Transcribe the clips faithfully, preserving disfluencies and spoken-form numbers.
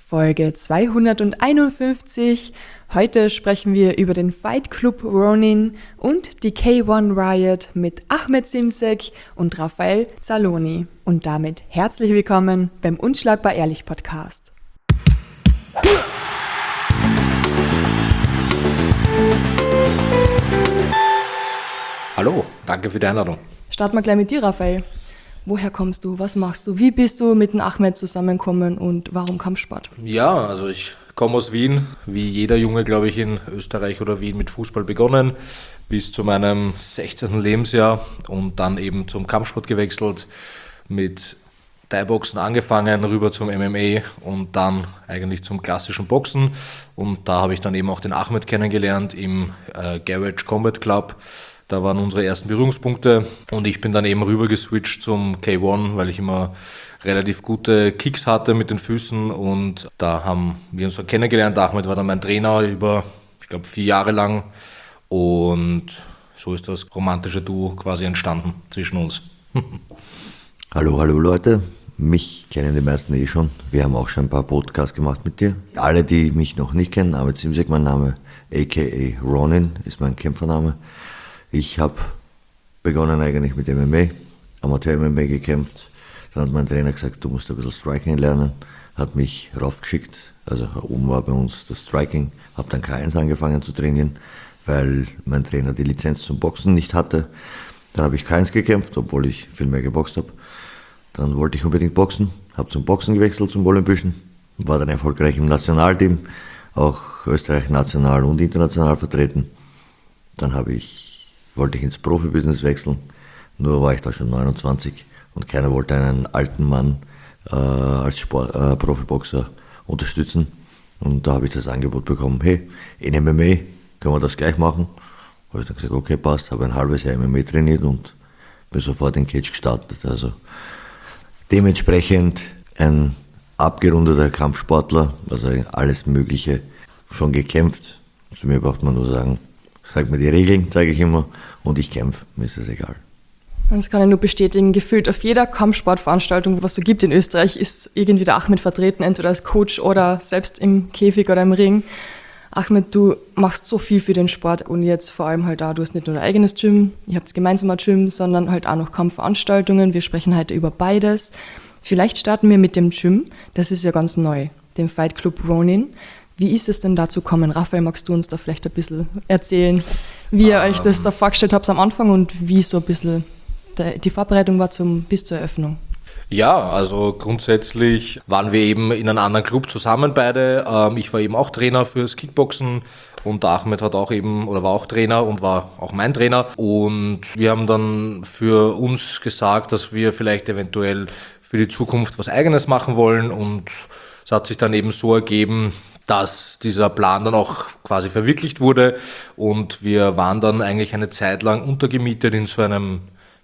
Folge zweihunderteinundfünfzig. Heute sprechen wir über den Fight Club Ronin und die K eins Riot mit Ahmed Simsek und Raphael Zaloni. Und damit herzlich willkommen beim Unschlagbar Ehrlich Podcast. Hallo, danke für die Einladung. Starten wir gleich mit dir, Raphael. Woher kommst du? Was machst du? Wie bist du mit dem Ahmed zusammengekommen und warum Kampfsport? Ja, also ich komme aus Wien, wie jeder Junge, glaube ich, in Österreich oder Wien mit Fußball begonnen, bis zu meinem sechzehnten Lebensjahr und dann eben zum Kampfsport gewechselt, mit Thai-Boxen angefangen, rüber zum M M A und dann eigentlich zum klassischen Boxen. Und da habe ich dann eben auch den Ahmed kennengelernt im äh, Garage Combat Club. Da waren unsere ersten Berührungspunkte und ich bin dann eben rüber geswitcht zum K eins, weil ich immer relativ gute Kicks hatte mit den Füßen und da haben wir uns so kennengelernt. Ahmed war dann mein Trainer über, ich glaube, vier Jahre lang und so ist das romantische Duo quasi entstanden zwischen uns. Hallo, hallo Leute, mich kennen die meisten eh schon. Wir haben auch schon ein paar Podcasts gemacht mit dir. Alle, die mich noch nicht kennen, Ahmed Simsek, mein Name, aka Ronin, ist mein Kämpfername. Ich habe begonnen eigentlich mit M M A, Amateur-M M A gekämpft. Dann hat mein Trainer gesagt, du musst ein bisschen Striking lernen, hat mich raufgeschickt. Also oben war bei uns das Striking, habe dann K eins angefangen zu trainieren, weil mein Trainer die Lizenz zum Boxen nicht hatte. Dann habe ich K eins gekämpft, obwohl ich viel mehr geboxt habe. Dann wollte ich unbedingt boxen, habe zum Boxen gewechselt, zum Olympischen, war dann erfolgreich im Nationalteam, auch Österreich national und international vertreten. Dann habe ich wollte ich ins Profibusiness wechseln, nur war ich da schon neunundzwanzig und keiner wollte einen alten Mann äh, als Sport, äh, Profiboxer unterstützen. Und da habe ich das Angebot bekommen, hey, in M M A können wir das gleich machen. Habe ich dann gesagt, okay, passt, habe ein halbes Jahr M M A trainiert und bin sofort in Cage gestartet. Also dementsprechend ein abgerundeter Kampfsportler, also alles Mögliche schon gekämpft. Zu mir braucht man nur sagen, sag mir die Regeln, sage ich immer, und ich kämpfe, mir ist es egal. Das kann ich nur bestätigen. Gefühlt auf jeder Kampfsportveranstaltung, was es so gibt in Österreich, ist irgendwie der Ahmed vertreten, entweder als Coach oder selbst im Käfig oder im Ring. Ahmed, du machst so viel für den Sport und jetzt vor allem halt da, du hast nicht nur dein eigenes Gym, ihr habt gemeinsam ein Gym, sondern halt auch noch Kampfveranstaltungen. Wir sprechen heute über beides. Vielleicht starten wir mit dem Gym, das ist ja ganz neu, dem Fight Club Ronin. Wie ist es denn dazu gekommen? Raphael, magst du uns da vielleicht ein bisschen erzählen, wie ihr um. euch das da vorgestellt habt am Anfang und wie so ein bisschen die Vorbereitung war zum, bis zur Eröffnung? Ja, also grundsätzlich waren wir eben in einem anderen Club zusammen beide. Ich war eben auch Trainer fürs Kickboxen und der Ahmed hat auch eben oder war auch Trainer und war auch mein Trainer. Und wir haben dann für uns gesagt, dass wir vielleicht eventuell für die Zukunft was Eigenes machen wollen und es hat sich dann eben so ergeben, dass dieser Plan dann auch quasi verwirklicht wurde und wir waren dann eigentlich eine Zeit lang untergemietet in so einem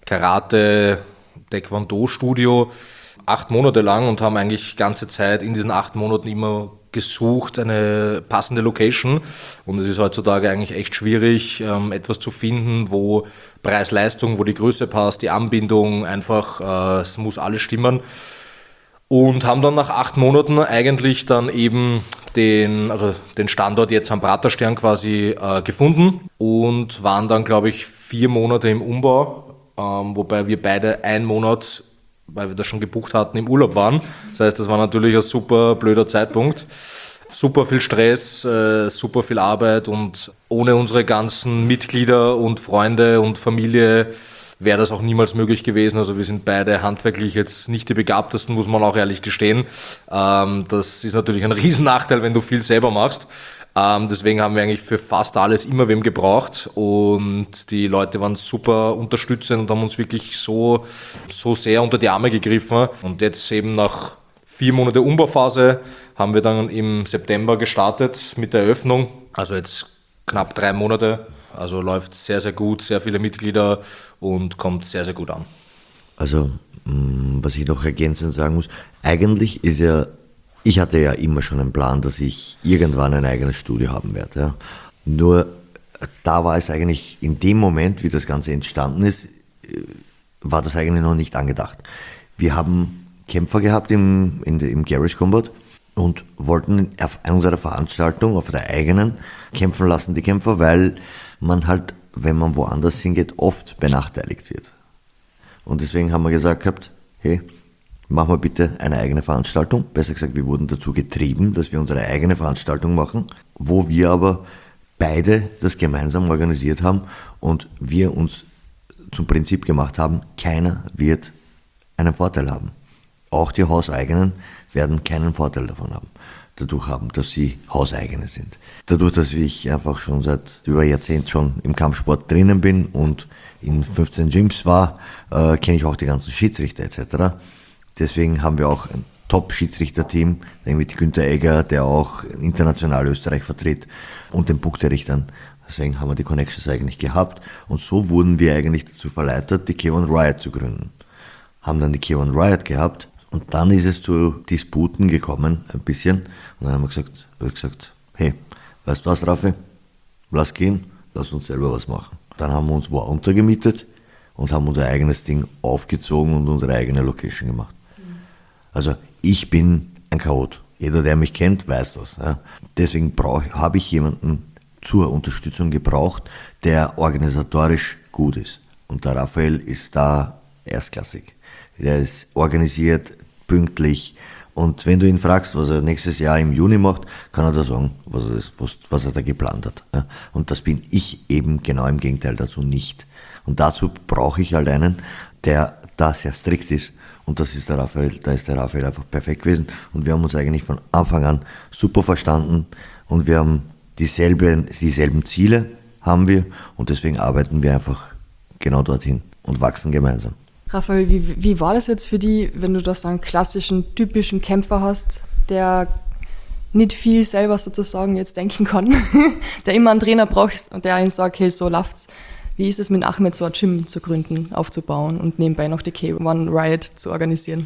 Karate-Taekwondo-Studio, acht Monate lang und haben eigentlich ganze Zeit in diesen acht Monaten immer gesucht, eine passende Location und es ist heutzutage eigentlich echt schwierig, etwas zu finden, wo Preis-Leistung, wo die Größe passt, die Anbindung, einfach, es muss alles stimmen. Und haben dann nach acht Monaten eigentlich dann eben den, also den Standort jetzt am Praterstern quasi äh, gefunden und waren dann, glaube ich, vier Monate im Umbau, ähm, wobei wir beide einen Monat, weil wir das schon gebucht hatten, im Urlaub waren. Das heißt, das war natürlich ein super blöder Zeitpunkt. Super viel Stress, äh, super viel Arbeit und ohne unsere ganzen Mitglieder und Freunde und Familie wäre das auch niemals möglich gewesen. Also wir sind beide handwerklich jetzt nicht die Begabtesten, muss man auch ehrlich gestehen. Ähm, das ist natürlich ein Riesennachteil, wenn du viel selber machst. Ähm, deswegen haben wir eigentlich für fast alles immer wem gebraucht und die Leute waren super unterstützend und haben uns wirklich so, so sehr unter die Arme gegriffen. Und jetzt eben nach vier Monate Umbauphase haben wir dann im September gestartet mit der Eröffnung. Also jetzt knapp drei Monate. Also läuft sehr, sehr gut, sehr viele Mitglieder und kommt sehr, sehr gut an. Also, was ich noch ergänzend sagen muss, eigentlich ist ja, ich hatte ja immer schon einen Plan, dass ich irgendwann ein eigenes Studio haben werde. Ja. Nur da war es eigentlich in dem Moment, wie das Ganze entstanden ist, war das eigentlich noch nicht angedacht. Wir haben Kämpfer gehabt im, in de, im Garage Combat und wollten auf unserer Veranstaltung, auf der eigenen, kämpfen lassen, die Kämpfer, weil man halt, wenn man woanders hingeht, oft benachteiligt wird. Und deswegen haben wir gesagt gehabt, hey, machen wir bitte eine eigene Veranstaltung. Besser gesagt, wir wurden dazu getrieben, dass wir unsere eigene Veranstaltung machen, wo wir aber beide das gemeinsam organisiert haben und wir uns zum Prinzip gemacht haben, keiner wird einen Vorteil haben. Auch die Hauseigenen werden keinen Vorteil davon haben, dadurch haben, dass sie Hauseigene sind. Dadurch, dass ich einfach schon seit über Jahrzehnt schon im Kampfsport drinnen bin und in fünfzehn Gyms war, äh, kenne ich auch die ganzen Schiedsrichter et cetera. Deswegen haben wir auch ein Top-Schiedsrichter-Team, mit Günther Egger, der auch international Österreich vertritt, und den Punkterichtern. Deswegen haben wir die Connections eigentlich gehabt und so wurden wir eigentlich dazu verleitet, die K eins Riot zu gründen. Haben dann die K eins Riot gehabt und dann ist es zu Disputen gekommen, ein bisschen. Und dann haben wir gesagt, hab ich gesagt, hey, weißt du was, Raffi? Lass gehen, lass uns selber was machen. Dann haben wir uns wo untergemietet und haben unser eigenes Ding aufgezogen und unsere eigene Location gemacht. Also ich bin ein Chaot. Jeder, der mich kennt, weiß das. Ja. Deswegen habe ich jemanden zur Unterstützung gebraucht, der organisatorisch gut ist. Und der Raphael ist da erstklassig. Der ist organisiert, pünktlich. Und wenn du ihn fragst, was er nächstes Jahr im Juni macht, kann er da sagen, was er, was, was er da geplant hat. Ja. Und das bin ich eben genau im Gegenteil dazu nicht. Und dazu brauche ich halt einen, der da sehr strikt ist. Und das ist der Raphael, da ist der Raphael einfach perfekt gewesen. Und wir haben uns eigentlich von Anfang an super verstanden und wir haben dieselben, dieselben Ziele haben wir und deswegen arbeiten wir einfach genau dorthin und wachsen gemeinsam. Raphael, wie, wie war das jetzt für dich, wenn du da so einen klassischen, typischen Kämpfer hast, der nicht viel selber sozusagen jetzt denken kann, der immer einen Trainer braucht und der ihm sagt, hey, so läuft's. Wie ist es mit Ahmed, so ein Gym zu gründen, aufzubauen und nebenbei noch die K eins Riot zu organisieren?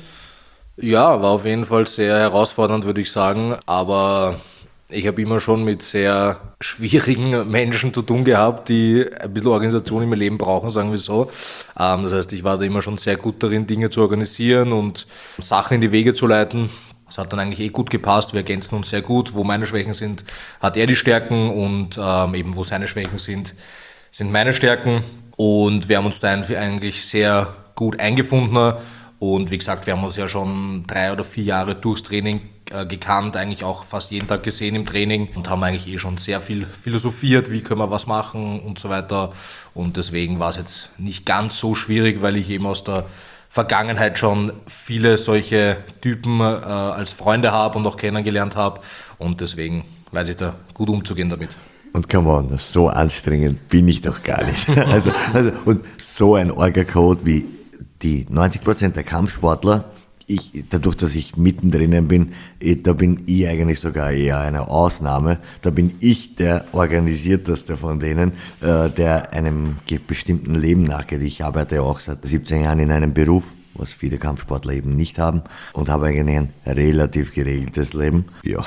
Ja, war auf jeden Fall sehr herausfordernd, würde ich sagen. Aber ich habe immer schon mit sehr schwierigen Menschen zu tun gehabt, die ein bisschen Organisation in meinem Leben brauchen, sagen wir so. Das heißt, ich war da immer schon sehr gut darin, Dinge zu organisieren und Sachen in die Wege zu leiten. Das hat dann eigentlich eh gut gepasst, wir ergänzen uns sehr gut. Wo meine Schwächen sind, hat er die Stärken und ähm, eben wo seine Schwächen sind, sind meine Stärken. Und wir haben uns da eigentlich sehr gut eingefunden. Und wie gesagt, wir haben uns ja schon drei oder vier Jahre durchs Training äh, gekannt, eigentlich auch fast jeden Tag gesehen im Training und haben eigentlich eh schon sehr viel philosophiert, wie können wir was machen und so weiter. Und deswegen war es jetzt nicht ganz so schwierig, weil ich eben aus der Vergangenheit schon viele solche Typen äh, als Freunde habe und auch kennengelernt habe. Und deswegen weiß ich da gut umzugehen damit. Und come on, so anstrengend bin ich doch gar nicht. Also, also, und so ein Orga-Code wie die neunzig Prozent der Kampfsportler, ich, dadurch, dass ich mittendrin bin, da bin ich eigentlich sogar eher eine Ausnahme. Da bin ich der Organisierteste von denen, der einem bestimmten Leben nachgeht. Ich arbeite ja auch seit siebzehn Jahren in einem Beruf, was viele Kampfsportler eben nicht haben, und habe eigentlich ein relativ geregeltes Leben. Ja,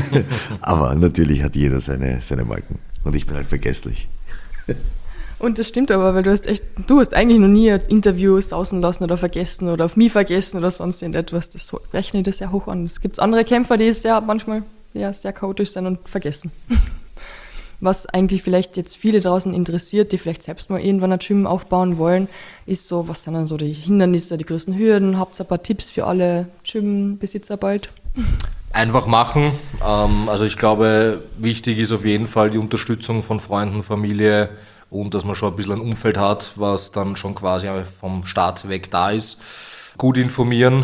aber natürlich hat jeder seine, seine Marken und ich bin halt vergesslich. Und das stimmt aber, weil du hast echt, du hast eigentlich noch nie ein Interview sausen lassen oder vergessen oder auf mich vergessen oder sonst irgendetwas. Das rechne ich das sehr hoch an. Es gibt andere Kämpfer, die sehr manchmal ja, sehr chaotisch sind und vergessen. Was eigentlich vielleicht jetzt viele draußen interessiert, die vielleicht selbst mal irgendwann ein Gym aufbauen wollen, ist so, was sind dann so die Hindernisse, die größten Hürden? Habt ihr ein paar Tipps für alle Gymbesitzer bald? Einfach machen. Also ich glaube, wichtig ist auf jeden Fall die Unterstützung von Freunden, Familie und dass man schon ein bisschen ein Umfeld hat, was dann schon quasi vom Start weg da ist. Gut informieren,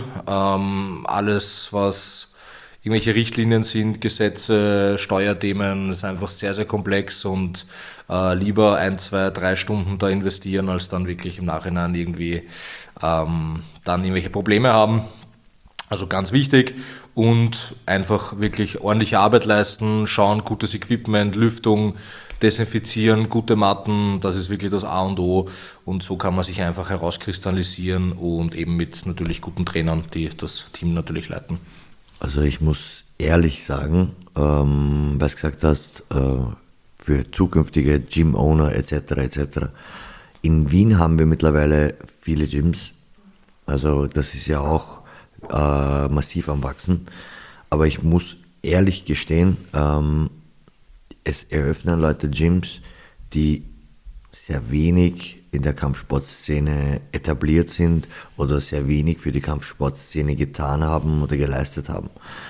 alles was irgendwelche Richtlinien sind, Gesetze, Steuerthemen, ist einfach sehr, sehr komplex und äh, lieber ein, zwei, drei Stunden da investieren, als dann wirklich im Nachhinein irgendwie ähm, dann irgendwelche Probleme haben. Also ganz wichtig und einfach wirklich ordentliche Arbeit leisten, schauen, gutes Equipment, Lüftung, desinfizieren, gute Matten, das ist wirklich das A und O und so kann man sich einfach herauskristallisieren und eben mit natürlich guten Trainern, die das Team natürlich leiten. Also ich muss ehrlich sagen, ähm, was du gesagt hast, äh, für zukünftige Gym-Owner et cetera et cetera. In Wien haben wir mittlerweile viele Gyms, also das ist ja auch äh, massiv am Wachsen. Aber ich muss ehrlich gestehen, ähm, es eröffnen Leute Gyms, die sehr wenig in der Kampfsportszene etabliert sind oder sehr wenig für die Kampfsportszene getan haben oder geleistet haben.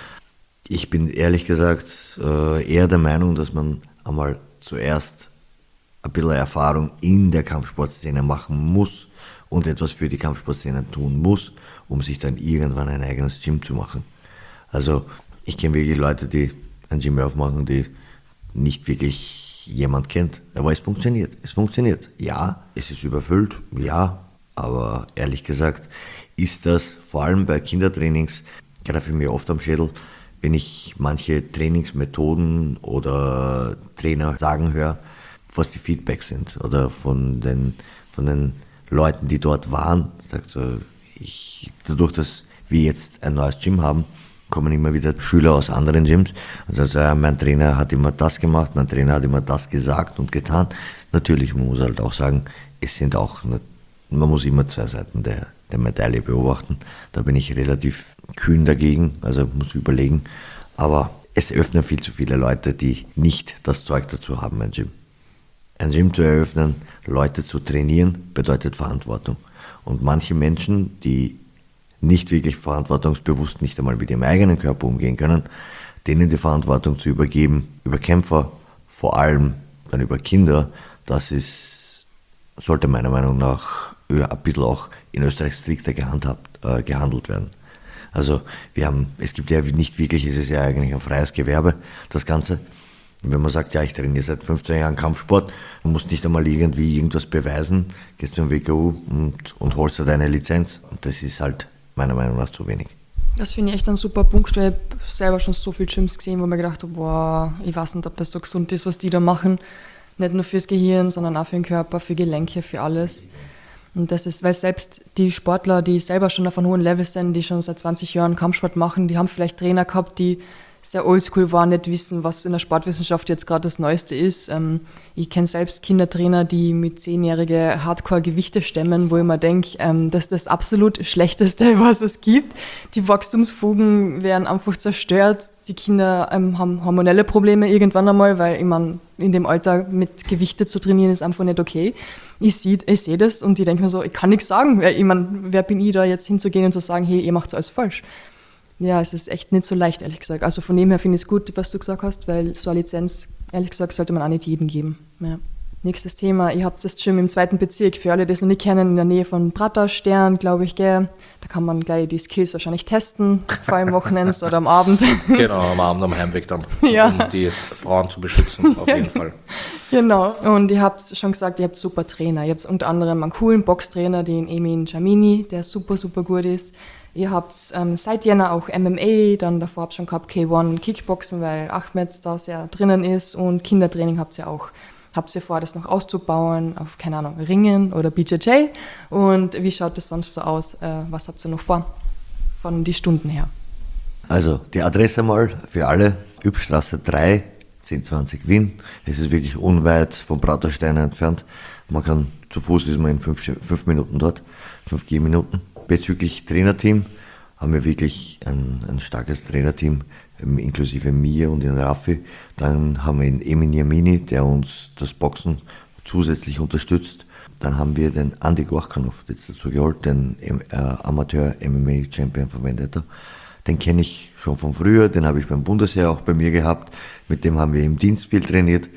Ich bin ehrlich gesagt äh, eher der Meinung, dass man einmal zuerst ein bisschen Erfahrung in der Kampfsportszene machen muss und etwas für die Kampfsportszene tun muss, um sich dann irgendwann ein eigenes Gym zu machen. Also ich kenne wirklich Leute, die ein Gym aufmachen, die nicht wirklich jemand kennt, aber es funktioniert. Es funktioniert. Ja, es ist überfüllt, ja, aber ehrlich gesagt ist das vor allem bei Kindertrainings, greife ich mir oft am Schädel, wenn ich manche Trainingsmethoden oder Trainer sagen höre, was die Feedbacks sind oder von den, von den Leuten, die dort waren. Sagt so, ich, dadurch, dass wir jetzt ein neues Gym haben, kommen immer wieder Schüler aus anderen Gyms und sagen, ja, mein Trainer hat immer das gemacht, mein Trainer hat immer das gesagt und getan. Natürlich, man muss halt auch sagen, es sind auch, man muss immer zwei Seiten der, der Medaille beobachten. Da bin ich relativ kühn dagegen, also muss überlegen. Aber es öffnen viel zu viele Leute, die nicht das Zeug dazu haben, ein Gym. Ein Gym zu eröffnen, Leute zu trainieren, bedeutet Verantwortung. Und manche Menschen, die nicht wirklich verantwortungsbewusst nicht einmal mit ihrem eigenen Körper umgehen können, denen die Verantwortung zu übergeben, über Kämpfer, vor allem dann über Kinder, das ist, sollte meiner Meinung nach ein bisschen auch in Österreich strikter gehandhabt, äh, gehandelt werden. Also wir haben, es gibt ja nicht wirklich, es ist ja eigentlich ein freies Gewerbe, das Ganze. Und wenn man sagt, ja, ich trainiere seit fünfzehn Jahren Kampfsport, du musst nicht einmal irgendwie irgendwas beweisen, gehst zum W K U und, und holst dir deine Lizenz. Und das ist halt meiner Meinung nach zu wenig. Das finde ich echt ein super Punkt. Ich habe selber schon so viele Gyms gesehen, wo mir gedacht habe, boah, ich weiß nicht, ob das so gesund ist, was die da machen. Nicht nur fürs Gehirn, sondern auch für den Körper, für Gelenke, für alles. Und das ist, weil selbst die Sportler, die selber schon auf einem hohen Level sind, die schon seit zwanzig Jahren Kampfsport machen, die haben vielleicht Trainer gehabt, die sehr oldschool waren, nicht wissen, was in der Sportwissenschaft jetzt gerade das Neueste ist. Ähm, ich kenne selbst Kindertrainer, die mit zehnjährige Hardcore-Gewichte stemmen, wo ich mir denke, ähm, das ist das absolut Schlechteste, was es gibt. Die Wachstumsfugen werden einfach zerstört. Die Kinder ähm, haben hormonelle Probleme irgendwann einmal, weil ich meine, in dem Alter mit Gewichte zu trainieren ist einfach nicht okay. Ich sehe ich seh das und ich denke mir so, ich kann nichts sagen. Weil ich meine, wer bin ich da jetzt hinzugehen und zu sagen, hey, ihr macht alles falsch. Ja, es ist echt nicht so leicht, ehrlich gesagt. Also von dem her finde ich es gut, was du gesagt hast, weil so eine Lizenz, ehrlich gesagt, sollte man auch nicht jedem geben. Ja. Nächstes Thema, ihr habt das Gym im zweiten Bezirk, für alle, die es noch nicht kennen, in der Nähe von Prater, Stern, glaube ich, gell. Da kann man gleich die Skills wahrscheinlich testen, vor allem Wochenends oder am Abend. Genau, am Abend, am Heimweg dann, ja. um die Frauen zu beschützen, auf jeden Fall. Genau, und ihr habt schon gesagt, ihr habt super Trainer. Ihr habt unter anderem einen coolen Boxtrainer, den Emin Jamini, der super, super gut ist. Ihr habt ähm, seit Jänner auch M M A, dann davor habt ihr schon gehabt K eins Kickboxen, weil Ahmed da sehr drinnen ist, und Kindertraining habt ihr auch. Habt ihr vor, das noch auszubauen auf, keine Ahnung, Ringen oder B J J? Und wie schaut das sonst so aus? Äh, was habt ihr noch vor, von den Stunden her? Also die Adresse mal für alle, Übstraße drei, zehn zwanzig Wien. Es ist wirklich unweit vom Praterstein entfernt. Man kann, zu Fuß ist man in fünf, fünf Minuten dort, fünf Gehminuten. Bezüglich Trainerteam haben wir wirklich ein, ein starkes Trainerteam, inklusive mir und den Raffi. Dann haben wir den Emin Jamini, der uns das Boxen zusätzlich unterstützt. Dann haben wir den Andi Gorkanov jetzt dazu geholt, den äh, Amateur-M M A-Champion von Vendetta. Den kenne ich schon von früher, den habe ich beim Bundesheer auch bei mir gehabt. Mit dem haben wir im Dienst viel trainiert.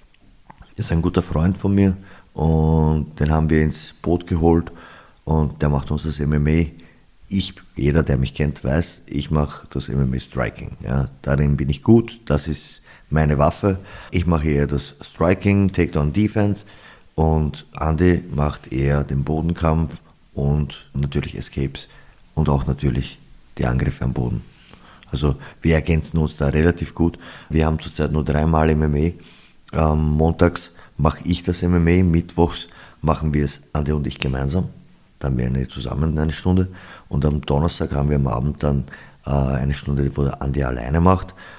Ist ein guter Freund von mir und den haben wir ins Boot geholt. Und der macht uns das M M A. Ich, jeder, der mich kennt, weiß, ich mache das M M A Striking. Ja, darin bin ich gut, das ist meine Waffe. Ich mache eher das Striking, Takedown Defense, und Andy macht eher den Bodenkampf und natürlich Escapes und auch natürlich die Angriffe am Boden. Also wir ergänzen uns da relativ gut. Wir haben zurzeit nur dreimal M M A. Ähm, montags mache ich das M M A, mittwochs machen wir es Andy und ich gemeinsam. Dann wären wir zusammen eine Stunde, und am Donnerstag haben wir am Abend dann äh, eine Stunde, wo der Andi alleine macht,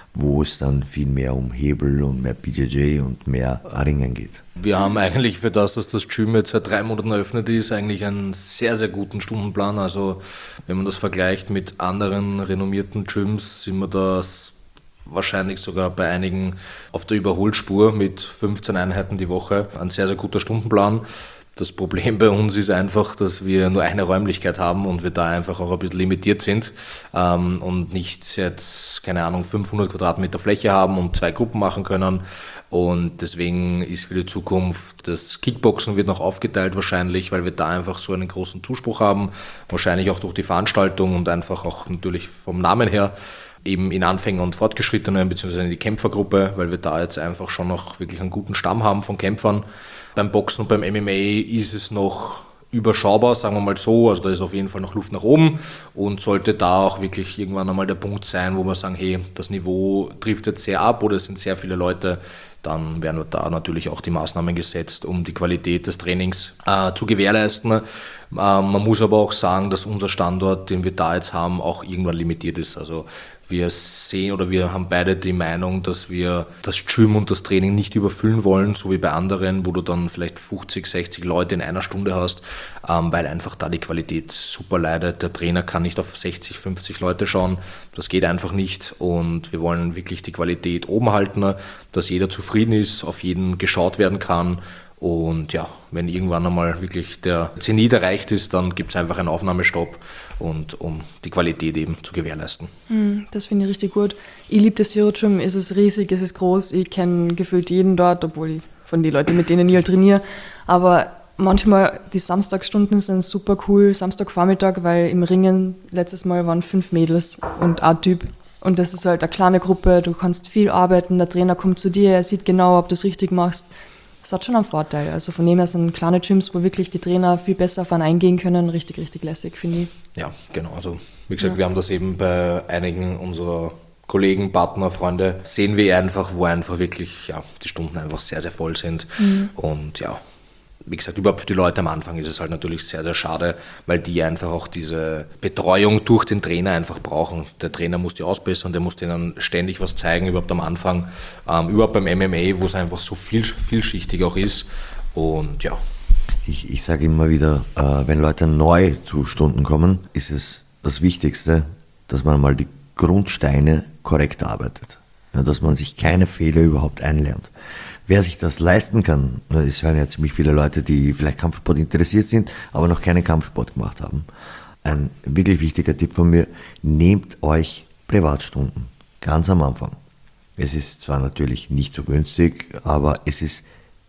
wo es dann viel mehr um Hebel und mehr B J J und mehr Ringen geht. Wir haben eigentlich für das, dass das Gym jetzt seit drei Monaten eröffnet ist, eigentlich einen sehr, sehr guten Stundenplan. Also wenn man das vergleicht mit anderen renommierten Gyms, sind wir das wahrscheinlich sogar bei einigen auf der Überholspur mit fünfzehn Einheiten die Woche. Ein sehr, sehr guter Stundenplan. Das Problem bei uns ist einfach, dass wir nur eine Räumlichkeit haben und wir da einfach auch ein bisschen limitiert sind ähm, und nicht jetzt, keine Ahnung, fünfhundert Quadratmeter Fläche haben und zwei Gruppen machen können. Und deswegen ist für die Zukunft das Kickboxen wird noch aufgeteilt wahrscheinlich, weil wir da einfach so einen großen Zuspruch haben. Wahrscheinlich auch durch die Veranstaltung und einfach auch natürlich vom Namen her. Eben in Anfänger und Fortgeschrittenen, beziehungsweise in die Kämpfergruppe, weil wir da jetzt einfach schon noch wirklich einen guten Stamm haben von Kämpfern. Beim Boxen und beim M M A ist es noch überschaubar, sagen wir mal so, also da ist auf jeden Fall noch Luft nach oben und sollte da auch wirklich irgendwann einmal der Punkt sein, wo wir sagen, hey, das Niveau trifft jetzt sehr ab oder es sind sehr viele Leute, dann werden da natürlich auch die Maßnahmen gesetzt, um die Qualität des Trainings äh, zu gewährleisten. Äh, man muss aber auch sagen, dass unser Standort, den wir da jetzt haben, auch irgendwann limitiert ist. Also wir sehen oder wir haben beide die Meinung, dass wir das Gym und das Training nicht überfüllen wollen, so wie bei anderen, wo du dann vielleicht fünfzig, sechzig Leute in einer Stunde hast, ähm, weil einfach da die Qualität super leidet. Der Trainer kann nicht auf sechzig, fünfzig Leute schauen, das geht einfach nicht und wir wollen wirklich die Qualität oben halten, dass jeder zufrieden ist, auf jeden geschaut werden kann. Und ja, wenn irgendwann einmal wirklich der Zenit erreicht ist, dann gibt es einfach einen Aufnahmestopp, und um die Qualität eben zu gewährleisten. Das finde ich richtig gut. Ich liebe das Zero Gym, es ist riesig, es ist groß, ich kenne gefühlt jeden dort, obwohl ich von den Leuten, mit denen ich halt trainiere, aber manchmal die Samstagstunden sind super cool, Samstagvormittag, weil im Ringen letztes Mal waren fünf Mädels und ein Typ. Und das ist halt eine kleine Gruppe, du kannst viel arbeiten, der Trainer kommt zu dir, er sieht genau, ob du es richtig machst. Das hat schon einen Vorteil. Also von dem her sind kleine Gyms, wo wirklich die Trainer viel besser auf einen eingehen können, richtig, richtig lässig, finde ich. Ja, genau. Also wie gesagt, Ja. wir haben das eben bei einigen unserer Kollegen, Partner, Freunde, sehen wir einfach, wo einfach wirklich ja, die Stunden einfach sehr, sehr voll sind. Mhm. Und ja, wie gesagt, überhaupt für die Leute am Anfang ist es halt natürlich sehr, sehr schade, weil die einfach auch diese Betreuung durch den Trainer einfach brauchen. Der Trainer muss die ausbessern, der muss denen ständig was zeigen, überhaupt am Anfang. Ähm, überhaupt beim M M A, wo es einfach so viel, vielschichtig auch ist. Und ja. Ich, ich sage immer wieder, äh, wenn Leute neu zu Stunden kommen, ist es das Wichtigste, dass man mal die Grundsteine korrekt arbeitet. Ja, dass man sich keine Fehler überhaupt einlernt. Wer sich das leisten kann, es hören ja ziemlich viele Leute, die vielleicht Kampfsport interessiert sind, aber noch keinen Kampfsport gemacht haben. Ein wirklich wichtiger Tipp von mir, nehmt euch Privatstunden, ganz am Anfang. Es ist zwar natürlich nicht so günstig, aber es ist,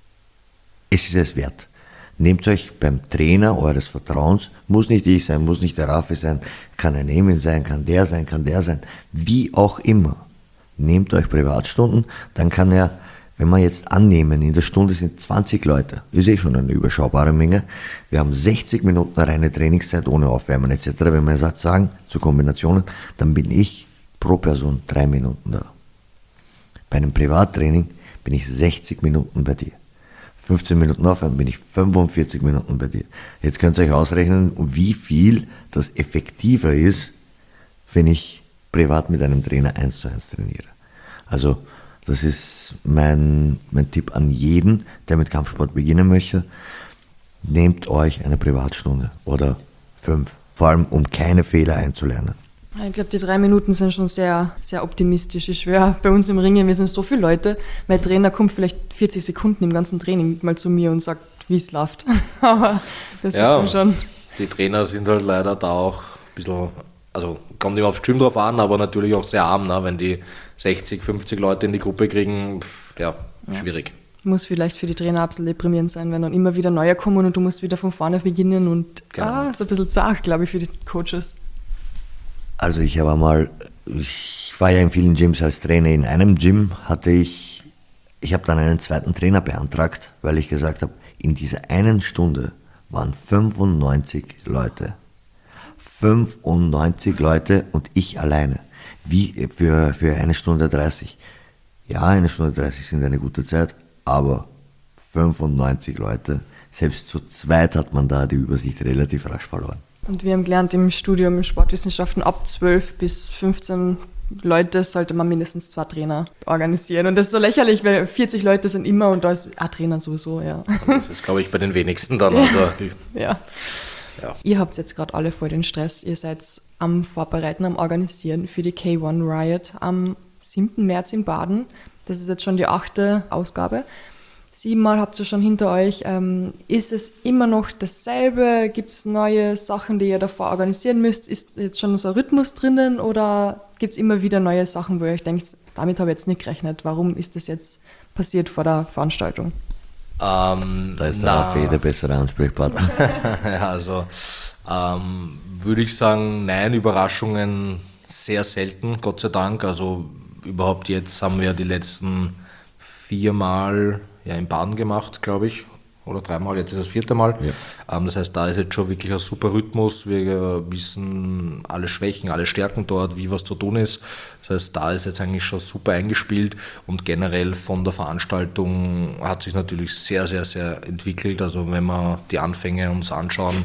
es ist es wert. Nehmt euch beim Trainer eures Vertrauens, muss nicht ich sein, muss nicht der Raffi sein, kann ein Emin sein, kann der sein, kann der sein, wie auch immer. Nehmt euch Privatstunden, dann kann er, wenn wir jetzt annehmen, in der Stunde sind zwanzig Leute, ist eh schon eine überschaubare Menge, wir haben sechzig Minuten reine Trainingszeit ohne Aufwärmen et cetera. Wenn wir jetzt sagen, zu Kombinationen, dann bin ich pro Person drei Minuten da. Bei einem Privattraining bin ich sechzig Minuten bei dir. fünfzehn Minuten aufwärmen, bin ich fünfundvierzig Minuten bei dir. Jetzt könnt ihr euch ausrechnen, wie viel das effektiver ist, wenn ich privat mit einem Trainer eins zu eins trainiere. Also das ist mein, mein Tipp an jeden, der mit Kampfsport beginnen möchte. Nehmt euch eine Privatstunde oder fünf, vor allem um keine Fehler einzulernen. Ich glaube, die drei Minuten sind schon sehr, sehr optimistisch. Ich schwöre, bei uns im Ringen, wir sind so viele Leute. Mein Trainer kommt vielleicht vierzig Sekunden im ganzen Training mal zu mir und sagt, wie es läuft. Aber das Ja, ist dann schon... Die Trainer sind halt leider da auch ein bisschen, also kommt immer aufs Gym drauf an, aber natürlich auch sehr arm, ne? Wenn die sechzig, fünfzig Leute in die Gruppe kriegen, pff, ja, schwierig. Muss vielleicht für die Trainer absolut deprimierend sein, wenn dann immer wieder neue kommen und du musst wieder von vorne beginnen und Genau. ah, ist ein bisschen zart, glaube ich, für die Coaches. Also ich habe einmal, ich war ja in vielen Gyms als Trainer. In einem Gym hatte ich, ich habe dann einen zweiten Trainer beantragt, weil ich gesagt habe, in dieser einen Stunde waren fünfundneunzig Leute. fünfundneunzig Leute und ich alleine. Wie für, für eine Stunde dreißig. Ja, eine Stunde dreißig sind eine gute Zeit, aber fünfundneunzig Leute, selbst zu zweit hat man da die Übersicht relativ rasch verloren. Und wir haben gelernt im Studium in Sportwissenschaften ab zwölf bis fünfzehn Leute sollte man mindestens zwei Trainer organisieren. Und das ist so lächerlich, weil vierzig Leute sind immer und da ist ein Trainer sowieso, ja. Das ist, glaube ich, bei den wenigsten dann. Also, ja. Ja. Ihr habt jetzt gerade alle voll den Stress. Ihr seid am Vorbereiten, am Organisieren für die K eins Riot am siebten März in Baden. Das ist jetzt schon die achte Ausgabe. Siebenmal habt ihr schon hinter euch. Ähm, ist es immer noch dasselbe? Gibt es neue Sachen, die ihr davor organisieren müsst? Ist jetzt schon so ein Rhythmus drinnen oder gibt es immer wieder neue Sachen, wo ihr euch denkt, damit habe ich jetzt nicht gerechnet. Warum ist das jetzt passiert vor der Veranstaltung? Ähm, da ist der Raffi der bessere Ansprechpartner. Ja, also ähm, würde ich sagen, nein, Überraschungen sehr selten, Gott sei Dank. Also überhaupt jetzt haben wir die letzten viermal ja, in Baden gemacht, glaube ich, oder dreimal, jetzt ist das vierte Mal. Ja. Ähm, das heißt, da ist jetzt schon wirklich ein super Rhythmus. Wir wissen alle Schwächen, alle Stärken dort, wie was zu tun ist. Das heißt, da ist jetzt eigentlich schon super eingespielt und generell von der Veranstaltung hat sich natürlich sehr, sehr, sehr entwickelt. Also wenn wir die Anfänge uns anschauen,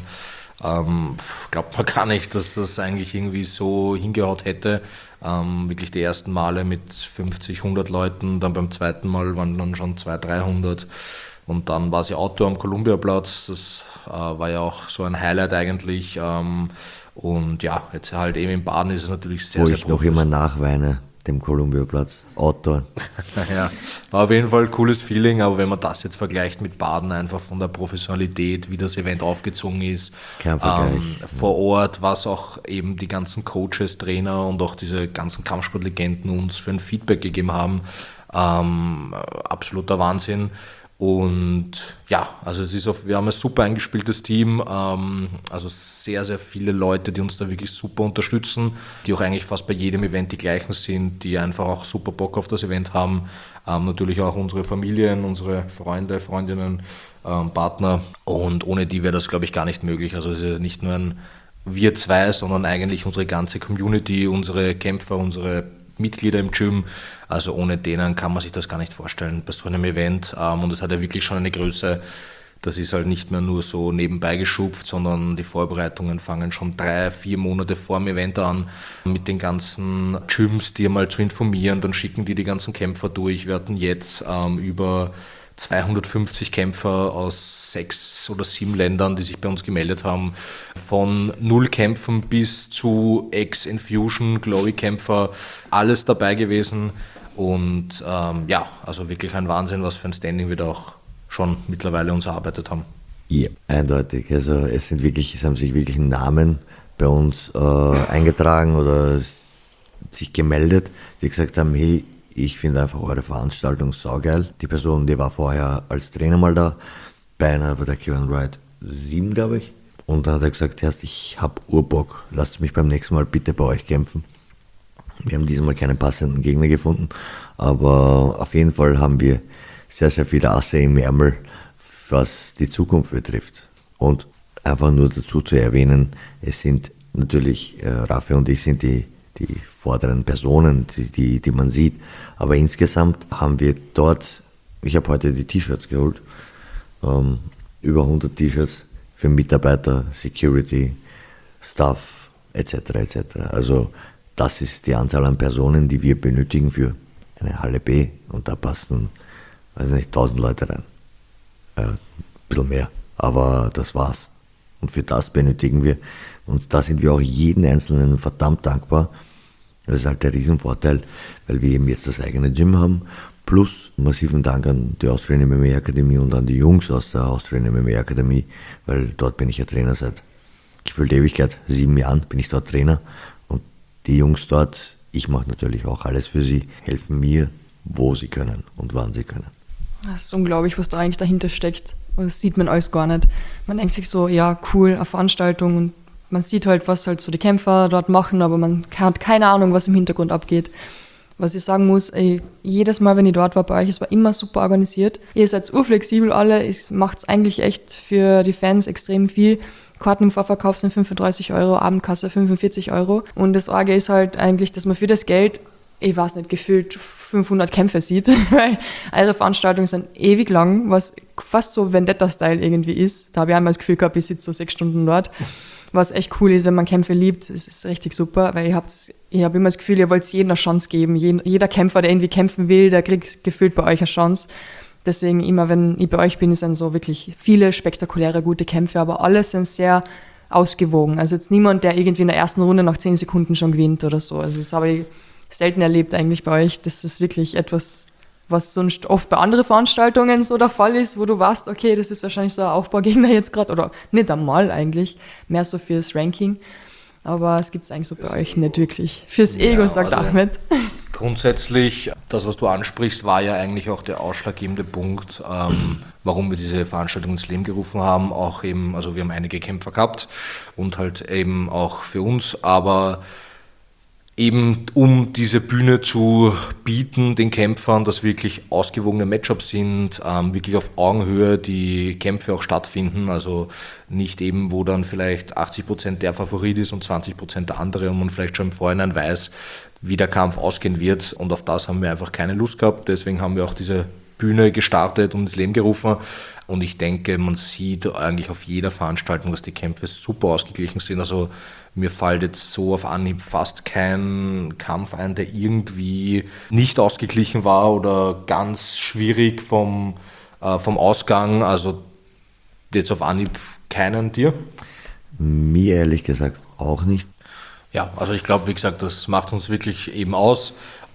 ähm, glaubt man gar nicht, dass das eigentlich irgendwie so hingehaut hätte. Ähm, wirklich die ersten Male mit fünfzig, hundert Leuten, dann beim zweiten Mal waren dann schon zweihundert, dreihundert und dann war sie Outdoor am Columbiaplatz, das äh, war ja auch so ein Highlight eigentlich ähm, und ja, jetzt halt eben in Baden ist es natürlich sehr, Wo sehr ich noch immer nachweine, dem Columbiaplatz, Outdoor. Ja, war auf jeden Fall ein cooles Feeling, aber wenn man das jetzt vergleicht mit Baden, einfach von der Professionalität, wie das Event aufgezogen ist, Kein Vergleich. Ähm, vor Ort, was auch eben die ganzen Coaches, Trainer und auch diese ganzen Kampfsportlegenden uns für ein Feedback gegeben haben, ähm, absoluter Wahnsinn. Und ja, also es ist auf, wir haben ein super eingespieltes Team, ähm, also sehr, sehr viele Leute, die uns da wirklich super unterstützen, die auch eigentlich fast bei jedem Event die gleichen sind, die einfach auch super Bock auf das Event haben. Ähm, natürlich auch unsere Familien, unsere Freunde, Freundinnen, ähm, Partner und ohne die wäre das, glaube ich, gar nicht möglich. Also es ist ja nicht nur ein wir zwei, sondern eigentlich unsere ganze Community, unsere Kämpfer, unsere Mitglieder im Gym, also ohne denen kann man sich das gar nicht vorstellen bei so einem Event und es hat ja wirklich schon eine Größe, das ist halt nicht mehr nur so nebenbei geschupft, sondern die Vorbereitungen fangen schon drei, vier Monate vor dem Event an, mit den ganzen Gyms, die einmal zu informieren, dann schicken die die ganzen Kämpfer durch. Wir hatten jetzt ähm, über zweihundertfünfzig Kämpfer aus sechs oder sieben Ländern, die sich bei uns gemeldet haben, von Nullkämpfen bis zu Ex-Infusion, Glory-Kämpfer, alles dabei gewesen und ähm, ja, also wirklich ein Wahnsinn, was für ein Standing wir da auch schon mittlerweile uns erarbeitet haben. Ja, eindeutig, also es sind wirklich, es haben sich wirklich Namen bei uns äh, eingetragen oder sich gemeldet, die gesagt haben, hey, ich finde einfach eure Veranstaltung saugeil. Die Person, die war vorher als Trainer mal da, bei einer, bei der K eins Riot sieben, glaube ich. Und dann hat er gesagt, erst ich habe Urbock, lasst mich beim nächsten Mal bitte bei euch kämpfen. Wir haben diesmal keinen passenden Gegner gefunden, aber auf jeden Fall haben wir sehr, sehr viele Asse im Ärmel, was die Zukunft betrifft. Und einfach nur dazu zu erwähnen, es sind natürlich, äh, Raffi und ich sind die die vorderen Personen, die, die, die man sieht. Aber insgesamt haben wir dort, ich habe heute die T-Shirts geholt, ähm, über hundert T-Shirts für Mitarbeiter, Security, Staff et cetera et cetera. Also das ist die Anzahl an Personen, die wir benötigen für eine Halle B und da passen, weiß nicht, tausend Leute rein. Ja, ein bisschen mehr, aber das war's. Und für das benötigen wir, und da sind wir auch jeden Einzelnen verdammt dankbar. Das ist halt der Riesenvorteil, weil wir eben jetzt das eigene Gym haben, plus massiven Dank an die Austrian M M A Akademie und an die Jungs aus der Austrian M M A Akademie, weil dort bin ich ja Trainer seit gefühlt Ewigkeit, sieben Jahren bin ich dort Trainer und die Jungs dort, ich mache natürlich auch alles für sie, helfen mir, wo sie können und wann sie können. Das ist unglaublich, was da eigentlich dahinter steckt. Und das sieht man alles gar nicht. Man denkt sich so, ja, cool, eine Veranstaltung und man sieht halt, was halt so die Kämpfer dort machen, aber man hat keine Ahnung, was im Hintergrund abgeht. Was ich sagen muss, ey, jedes Mal, wenn ich dort war bei euch, es war immer super organisiert. Ihr seid urflexibel alle, es macht eigentlich echt für die Fans extrem viel. Karten im Vorverkauf sind fünfunddreißig Euro, Abendkasse fünfundvierzig Euro. Und das Orge ist halt eigentlich, dass man für das Geld ich weiß nicht, gefühlt fünfhundert Kämpfe sieht, weil eure Veranstaltungen sind ewig lang, was fast so Vendetta-Style irgendwie ist. Da habe ich einmal das Gefühl gehabt, ich sitze so sechs Stunden dort, was echt cool ist, wenn man Kämpfe liebt. Das ist richtig super, weil ihr habt, ich habe immer das Gefühl, ihr wollt jedem eine Chance geben. Jeder Kämpfer, der irgendwie kämpfen will, der kriegt gefühlt bei euch eine Chance. Deswegen immer, wenn ich bei euch bin, sind so wirklich viele spektakuläre, gute Kämpfe, aber alle sind sehr ausgewogen. Also jetzt niemand, der irgendwie in der ersten Runde nach zehn Sekunden schon gewinnt oder so. Also das habe ich selten erlebt eigentlich bei euch. Das ist wirklich etwas, was sonst oft bei anderen Veranstaltungen so der Fall ist, wo du weißt, okay, das ist wahrscheinlich so ein Aufbaugegner jetzt gerade, oder nicht einmal eigentlich, mehr so fürs Ranking. Aber es gibt es eigentlich so bei euch nicht wirklich. Fürs Ego, ja, sagt also Ahmed. Grundsätzlich, das, was du ansprichst, war ja eigentlich auch der ausschlaggebende Punkt, ähm, warum wir diese Veranstaltung ins Leben gerufen haben. Auch eben, also wir haben einige Kämpfer gehabt und halt eben auch für uns, aber eben um diese Bühne zu bieten, den Kämpfern, dass wirklich ausgewogene Matchups sind, ähm, wirklich auf Augenhöhe die Kämpfe auch stattfinden, also nicht eben, wo dann vielleicht achtzig Prozent der Favorit ist und zwanzig Prozent der andere und man vielleicht schon im Vorhinein weiß, wie der Kampf ausgehen wird, und auf das haben wir einfach keine Lust gehabt, deswegen haben wir auch diese Bühne gestartet und ins Leben gerufen, und ich denke, man sieht eigentlich auf jeder Veranstaltung, dass die Kämpfe super ausgeglichen sind, also mir fällt jetzt so auf Anhieb fast kein Kampf ein, der irgendwie nicht ausgeglichen war oder ganz schwierig vom, äh, vom Ausgang, also jetzt auf Anhieb keinen. Dir? Mir ehrlich gesagt auch nicht. Ja, also ich glaube, wie gesagt, das macht uns wirklich eben aus.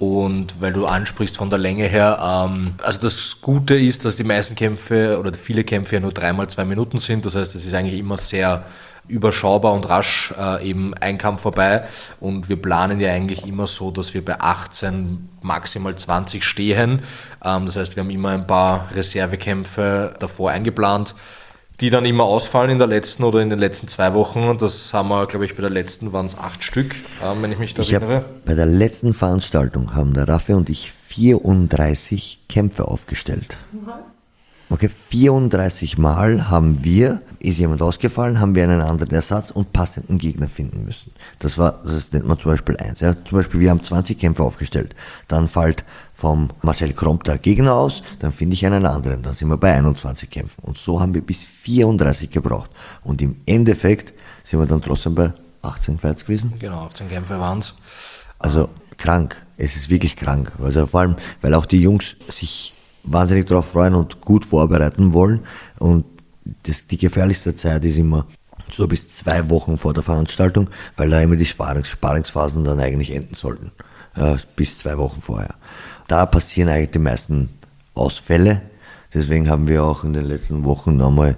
Und weil du ansprichst von der Länge her, ähm, also das Gute ist, dass die meisten Kämpfe oder viele Kämpfe ja nur dreimal zwei Minuten sind. Das heißt, es ist eigentlich immer sehr überschaubar und rasch äh, eben ein Kampf vorbei. Und wir planen ja eigentlich immer so, dass wir bei achtzehn, maximal zwanzig stehen. Ähm, das heißt, wir haben immer ein paar Reservekämpfe davor eingeplant, die dann immer ausfallen in der letzten oder in den letzten zwei Wochen. Und das haben wir, glaube ich, bei der letzten waren es acht Stück, ähm, wenn ich mich da ich erinnere. Bei der letzten Veranstaltung haben der Raffi und ich vierunddreißig Kämpfe aufgestellt. Was? Okay, vierunddreißig Mal haben wir, ist jemand ausgefallen, haben wir einen anderen Ersatz und passenden Gegner finden müssen. Das war, das nennt man zum Beispiel eins. Ja. Zum Beispiel, wir haben zwanzig Kämpfe aufgestellt. Dann fällt vom Marcel Kromp der Gegner aus, dann finde ich einen anderen. Dann sind wir bei einundzwanzig Kämpfen. Und so haben wir bis vierunddreißig gebraucht. Und im Endeffekt sind wir dann trotzdem bei achtzehn Fights gewesen. Genau, achtzehn Kämpfe waren es. Also krank. Es ist wirklich krank. Also vor allem, weil auch die Jungs sich wahnsinnig darauf freuen und gut vorbereiten wollen. Und das, die gefährlichste Zeit ist immer so bis zwei Wochen vor der Veranstaltung, weil da immer die Sparrings, Sparringsphasen dann eigentlich enden sollten. Ja, bis zwei Wochen vorher. Da passieren eigentlich die meisten Ausfälle. Deswegen haben wir auch in den letzten Wochen nochmal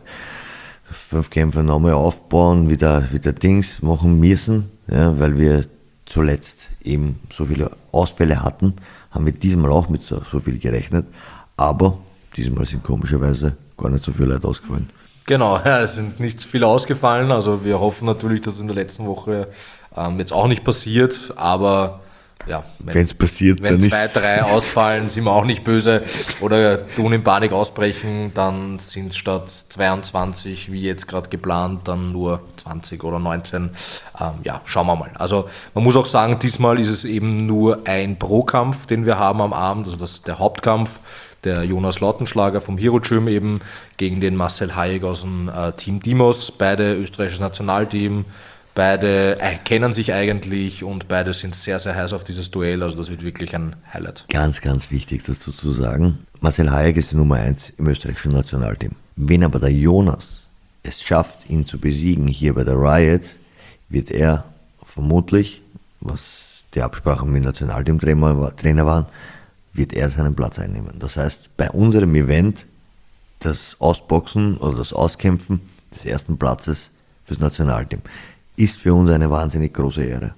fünf Kämpfe nochmal aufbauen, wieder, wieder Dings machen müssen, ja, weil wir zuletzt eben so viele Ausfälle hatten, haben wir diesmal auch mit so, so viel gerechnet. Aber diesmal sind komischerweise gar nicht so viele Leute ausgefallen. Genau, ja, es sind nicht so viele ausgefallen. Also wir hoffen natürlich, dass es in der letzten Woche ähm, jetzt auch nicht passiert. Aber ja, wenn es passiert, wenn dann zwei, drei ausfallen, sind wir auch nicht böse oder tun in Panik ausbrechen, dann sind es statt zweiundzwanzig, wie jetzt gerade geplant, dann nur zwanzig oder neunzehn. Ähm, ja, schauen wir mal. Also man muss auch sagen, diesmal ist es eben nur ein Pro-Kampf, den wir haben am Abend, also das ist der Hauptkampf. Der Jonas Lautenschlager vom Hero Gym eben gegen den Marcel Hayek aus dem äh, Team Dimos, beide österreichisches Nationalteam. Beide kennen sich eigentlich und beide sind sehr, sehr heiß auf dieses Duell. Also das wird wirklich ein Highlight. Ganz, ganz wichtig dazu zu sagen, Marcel Hayek ist die Nummer eins im österreichischen Nationalteam. Wenn aber der Jonas es schafft, ihn zu besiegen hier bei der Riot, wird er vermutlich, was die Absprachen mit dem Nationalteam-Trainer waren, wird er seinen Platz einnehmen. Das heißt, bei unserem Event das Ausboxen oder das Auskämpfen des ersten Platzes fürs Nationalteam ist für uns eine wahnsinnig große Ehre.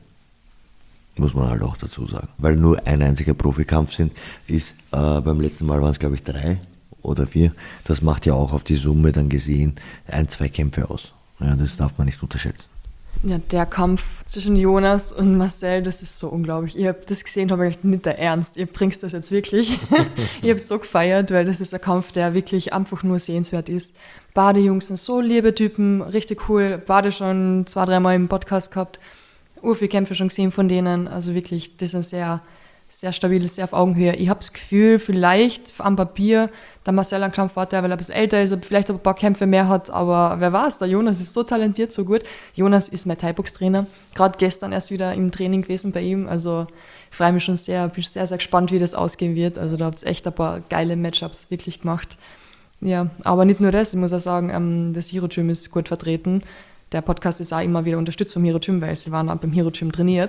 Muss man halt auch dazu sagen. Weil nur ein einziger Profikampf sind, ist äh, beim letzten Mal waren es glaube ich drei oder vier. Das macht ja auch auf die Summe dann gesehen ein, zwei Kämpfe aus. Ja, das darf man nicht unterschätzen. Ja, der Kampf zwischen Jonas und Marcel, das ist so unglaublich. Ich habe das gesehen, habe ich nicht der Ernst. Ihr bringt das jetzt wirklich. Ich habe es so gefeiert, weil das ist ein Kampf, der wirklich einfach nur sehenswert ist. Beide Jungs sind so liebe Typen, richtig cool. Beide schon zwei, dreimal im Podcast gehabt. Ur viele Kämpfe schon gesehen von denen. Also wirklich, die sind sehr, sehr stabil, sehr auf Augenhöhe. Ich habe das Gefühl, vielleicht am Papier, der Marcel einen kleinen Vorteil, weil er ein bisschen älter ist, vielleicht ein paar Kämpfe mehr hat, aber wer weiß, der Jonas ist so talentiert, so gut. Jonas ist mein Thai-Box-Trainer, gerade gestern erst wieder im Training gewesen bei ihm, also ich freue mich schon sehr, bin sehr, sehr gespannt, wie das ausgehen wird. Also da habt ihr echt ein paar geile Matchups wirklich gemacht. Ja, aber nicht nur das, ich muss auch sagen, ähm, das Hero Gym ist gut vertreten. Der Podcast ist auch immer wieder unterstützt vom Hero Gym, weil sie waren auch beim Hero Gym trainiert.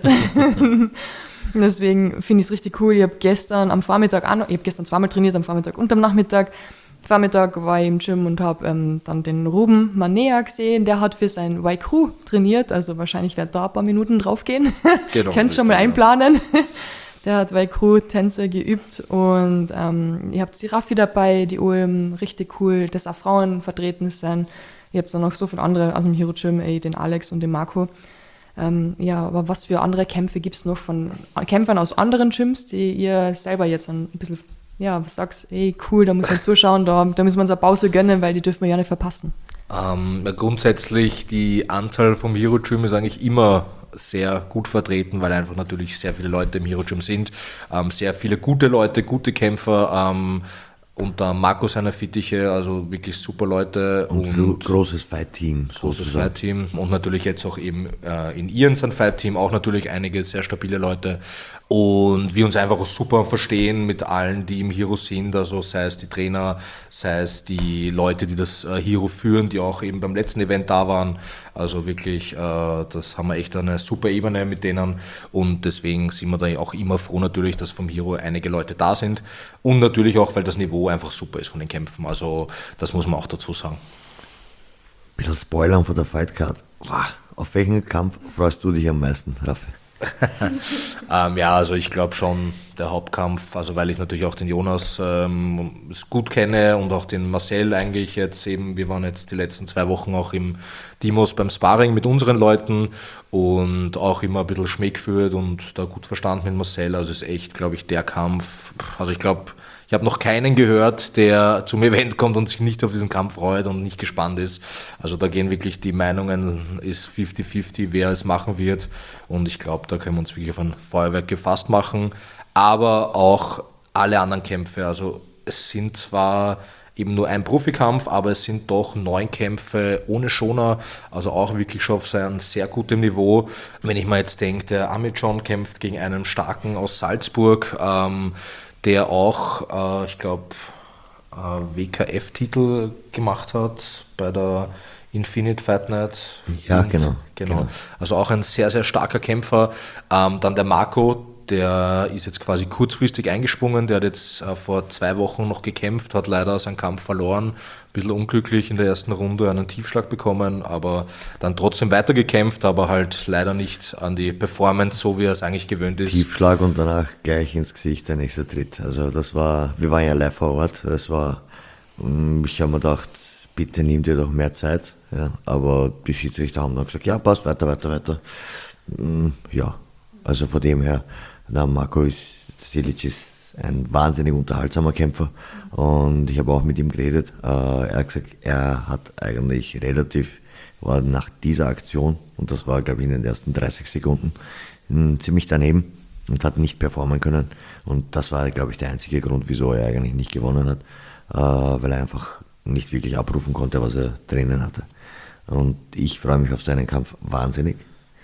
Deswegen finde ich es richtig cool. Ich habe gestern am Vormittag auch noch, ich habe gestern zweimal trainiert, am Vormittag und am Nachmittag. Vormittag war ich im Gym und habe ähm, dann den Ruben Manea gesehen. Der hat für sein Y-Crew trainiert, also wahrscheinlich wird da ein paar Minuten draufgehen. Genau. Könnt schon mal einplanen. Der hat Y-Crew-Tänze geübt und ähm, ihr habt die Raffi dabei, die Ulm, richtig cool, dass auch Frauen vertreten sind. Ihr habt dann noch so viele andere aus dem Hero Gym, ey, den Alex und den Marco. Ähm, ja, aber was für andere Kämpfe gibt es noch von Kämpfern aus anderen Gyms, die ihr selber jetzt ein bisschen, ja, was sagst, ey, cool, da muss man zuschauen, da, da müssen wir uns eine Pause gönnen, weil die dürfen wir ja nicht verpassen. Ähm, grundsätzlich, die Anzahl vom Hero Gym ist eigentlich immer sehr gut vertreten, weil einfach natürlich sehr viele Leute im Hero Gym sind, ähm, sehr viele gute Leute, gute Kämpfer, ähm, unter Marco seiner Fittiche, also wirklich super Leute. Und, und großes Fight-Team. Großes Fight-Team und natürlich jetzt auch eben äh, in Ihren sein Fight-Team auch natürlich einige sehr stabile Leute. Und wir uns einfach auch super verstehen mit allen, die im Hero sind, also sei es die Trainer, sei es die Leute, die das äh, Hero führen, die auch eben beim letzten Event da waren. Also wirklich, äh, das haben wir echt eine super Ebene mit denen und deswegen sind wir da auch immer froh natürlich, dass vom Hero einige Leute da sind und natürlich auch, weil das Niveau einfach super ist von den Kämpfen, also das muss man auch dazu sagen. Ein bisschen Spoilern von der Fightcard. Auf welchen Kampf freust du dich am meisten, Raffi? ähm, ja, also ich glaube schon der Hauptkampf, also weil ich natürlich auch den Jonas ähm, gut kenne und auch den Marcel eigentlich jetzt eben, wir waren jetzt die letzten zwei Wochen auch im Dimos beim Sparring mit unseren Leuten und auch immer ein bisschen Schmäh geführt und da gut verstanden mit Marcel, also ist echt, glaube ich, der Kampf, also ich glaube, ich habe noch keinen gehört, der zum Event kommt und sich nicht auf diesen Kampf freut und nicht gespannt ist. Also da gehen wirklich die Meinungen, ist fünfzig fünfzig, wer es machen wird. Und ich glaube, da können wir uns wirklich auf ein Feuerwerk gefasst machen. Aber auch alle anderen Kämpfe. Also es sind zwar eben nur ein Profikampf, aber es sind doch neun Kämpfe ohne Schoner. Also auch wirklich schon auf einem sehr gutem Niveau. Wenn ich mir jetzt denke, der Amit John kämpft gegen einen Starken aus Salzburg, ähm, der auch, äh, ich glaube, äh, W K F-Titel gemacht hat bei der Infinite Fight Night. Ja, Und, genau, genau. genau. Also auch ein sehr, sehr starker Kämpfer. Ähm, dann der Marco, der ist jetzt quasi kurzfristig eingesprungen. Der hat jetzt äh, vor zwei Wochen noch gekämpft, hat leider seinen Kampf verloren. Ein bisschen unglücklich in der ersten Runde einen Tiefschlag bekommen, aber dann trotzdem weitergekämpft, aber halt leider nicht an die Performance, so wie er es eigentlich gewöhnt ist. Tiefschlag und danach gleich ins Gesicht der nächste Tritt. Also das war, wir waren ja live vor Ort, das war, ich habe mir gedacht, bitte nimm dir doch mehr Zeit, ja, aber die Schiedsrichter haben dann gesagt, ja passt, weiter, weiter, weiter. Ja, also von dem her, der Marco ist, Silic ist ein wahnsinnig unterhaltsamer Kämpfer und ich habe auch mit ihm geredet. Äh, er hat gesagt, er hat eigentlich relativ, war nach dieser Aktion, und das war glaube ich in den ersten dreißig Sekunden, ziemlich daneben und hat nicht performen können. Und das war glaube ich der einzige Grund, wieso er eigentlich nicht gewonnen hat, äh, weil er einfach nicht wirklich abrufen konnte, was er drinnen hatte. Und ich freue mich auf seinen Kampf wahnsinnig,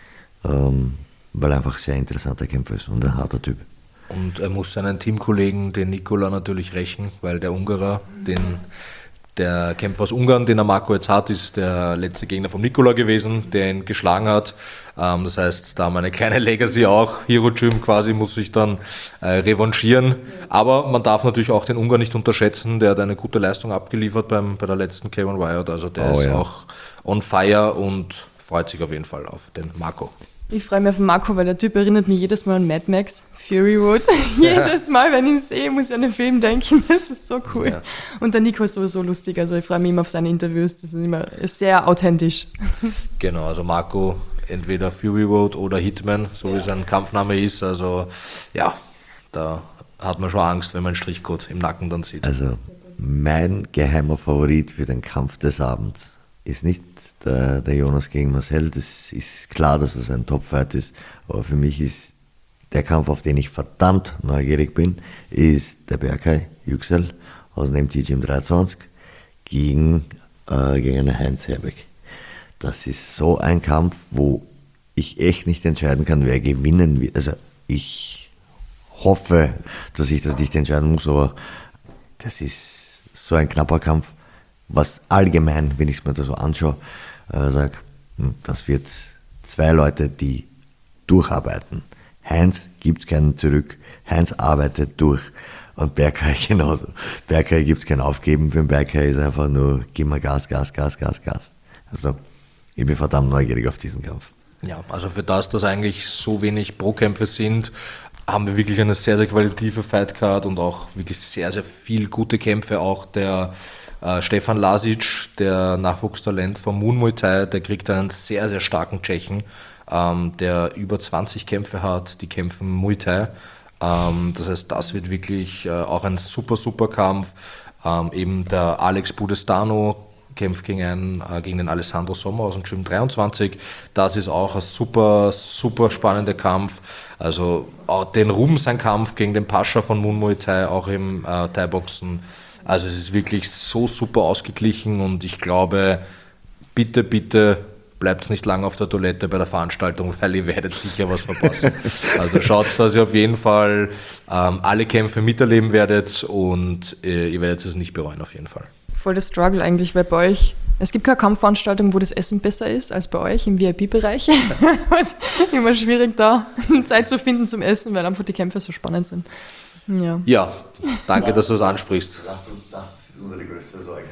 ähm, weil er einfach ein sehr interessanter Kämpfer ist und ein harter Typ. Und er muss seinen Teamkollegen, den Nikola, natürlich rächen, weil der Ungarer, den, der Kämpfer aus Ungarn, den der Marco jetzt hat, ist der letzte Gegner von Nikola gewesen, der ihn geschlagen hat. Ähm, das heißt, da haben wir eine kleine Legacy auch. Hero Gym quasi muss sich dann äh, revanchieren. Aber man darf natürlich auch den Ungarn nicht unterschätzen. Der hat eine gute Leistung abgeliefert beim, bei der letzten K eins Riot. Also der oh, ist ja. auch on fire und freut sich auf jeden Fall auf den Marco. Ich freue mich auf den Marco, weil der Typ erinnert mich jedes Mal an Mad Max, Fury Road. Jedes Mal, wenn ich ihn sehe, muss ich an den Film denken. Das ist so cool. Ja. Und der Nico ist sowieso lustig, also ich freue mich immer auf seine Interviews. Das ist immer sehr authentisch. Genau, also Marco, entweder Fury Road oder Hitman, so ja. wie sein Kampfname ist. Also ja, da hat man schon Angst, wenn man einen Strichcode im Nacken dann sieht. Also mein geheimer Favorit für den Kampf des Abends ist nicht der, der Jonas gegen Marcel. Das ist klar, dass das ein Topfight ist, aber für mich ist der Kampf, auf den ich verdammt neugierig bin, ist der Berkay Yüksel aus dem M T Gym dreiundzwanzig gegen, äh, gegen einen Heinz Herbeck. Das ist so ein Kampf, wo ich echt nicht entscheiden kann, wer gewinnen wird. Also ich hoffe, dass ich das nicht entscheiden muss, aber das ist so ein knapper Kampf, was allgemein, wenn ich es mir da so anschaue, äh, sage, das wird zwei Leute, die durcharbeiten. Heinz gibt es keinen zurück, Heinz arbeitet durch und Berkay genauso. Berkay gibt es kein Aufgeben, für den Berkay ist einfach nur, gib mal Gas, Gas, Gas, Gas, Gas. Also ich bin verdammt neugierig auf diesen Kampf. Ja, also für das, dass eigentlich so wenig Pro-Kämpfe sind, haben wir wirklich eine sehr, sehr qualitative Fightcard und auch wirklich sehr, sehr viel gute Kämpfe. Auch der äh, Stefan Lasic, der Nachwuchstalent vom Muay Muay Thai, der kriegt einen sehr, sehr starken Tschechen, ähm, der über zwanzig Kämpfe hat, die kämpfen Muay Thai. Ähm, das heißt, das wird wirklich äh, auch ein super, super Kampf. Ähm, eben der Alex Budestano kämpft gegen, einen, äh, gegen den Alessandro Sommer aus dem Gym dreiundzwanzig. Das ist auch ein super, super spannender Kampf. Also auch den Ruben sein Kampf gegen den Pascha von Muay Muay Thai, auch im äh, Thai-Boxen. Also es ist wirklich so super ausgeglichen und ich glaube, bitte, bitte bleibt nicht lange auf der Toilette bei der Veranstaltung, weil ihr werdet sicher was verpassen. Also schaut, dass ihr auf jeden Fall ähm, alle Kämpfe miterleben werdet und äh, ihr werdet es nicht bereuen auf jeden Fall. Voll das Struggle eigentlich, weil bei euch, es gibt keine Kampfveranstaltung, wo das Essen besser ist als bei euch im V I P-Bereich. Immer schwierig da Zeit zu finden zum Essen, weil einfach die Kämpfe so spannend sind. Ja, ja danke, ja, dass du das ansprichst. Lasst uns, das ist unsere größte Sorge.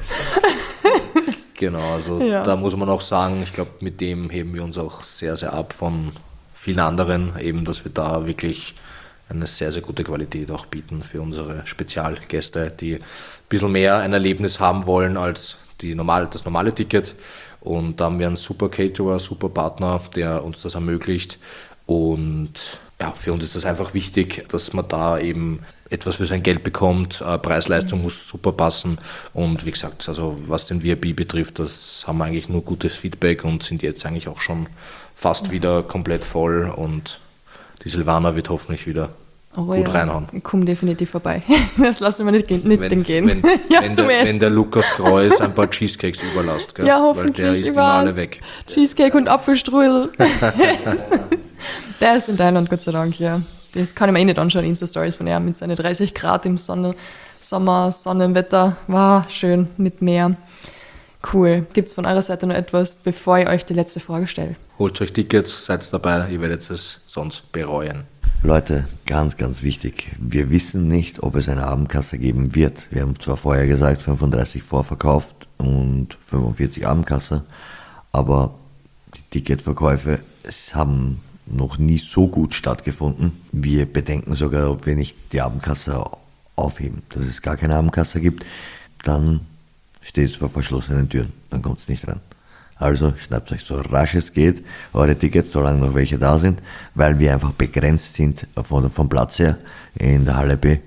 Genau, also ja. Da muss man auch sagen, ich glaube, mit dem heben wir uns auch sehr, sehr ab von vielen anderen, eben, dass wir da wirklich eine sehr, sehr gute Qualität auch bieten für unsere Spezialgäste, die ein bisschen mehr ein Erlebnis haben wollen als die normal, das normale Ticket. Und da haben wir einen super Caterer, super Partner, der uns das ermöglicht. Und ja, für uns ist das einfach wichtig, dass man da eben etwas für sein Geld bekommt. Preis-Leistung mhm. muss super passen. Und wie gesagt, also was den V I P betrifft, das haben wir eigentlich nur gutes Feedback und sind jetzt eigentlich auch schon fast mhm. wieder komplett voll. Und die Silvana wird hoffentlich wieder oh, gut ja. reinhauen. Ich komme definitiv vorbei. Das lassen wir nicht, nicht wenn, gehen. Wenn, ja, wenn, der, wenn der Lukas Kreuz ein paar Cheesecakes überlässt, gell? Ja, hoffentlich. Weil der ist immer alle weg. Cheesecake und Apfelstrudel. Der ist in Thailand, Gott sei Dank, ja. Das kann ich mir eh nicht anschauen, Insta-Stories von ihm mit seinen dreißig Grad im Sonne, Sommer, Sonnenwetter. War schön, mit Meer. Cool. Gibt es von eurer Seite noch etwas, bevor ich euch die letzte Frage stelle? Holt euch Tickets, seid dabei, ihr werdet es sonst bereuen. Leute, ganz, ganz wichtig. Wir wissen nicht, ob es eine Abendkasse geben wird. Wir haben zwar vorher gesagt, fünfunddreißig vorverkauft und fünfundvierzig Abendkasse, aber die Ticketverkäufe es haben noch nie so gut stattgefunden. Wir bedenken sogar, ob wir nicht die Abendkasse aufheben. Dass es gar keine Abendkasse gibt, dann steht es vor verschlossenen Türen, dann kommt es nicht rein. Also schnappt euch so rasch es geht eure Tickets, solange noch welche da sind, weil wir einfach begrenzt sind von, vom Platz her in der Halle B.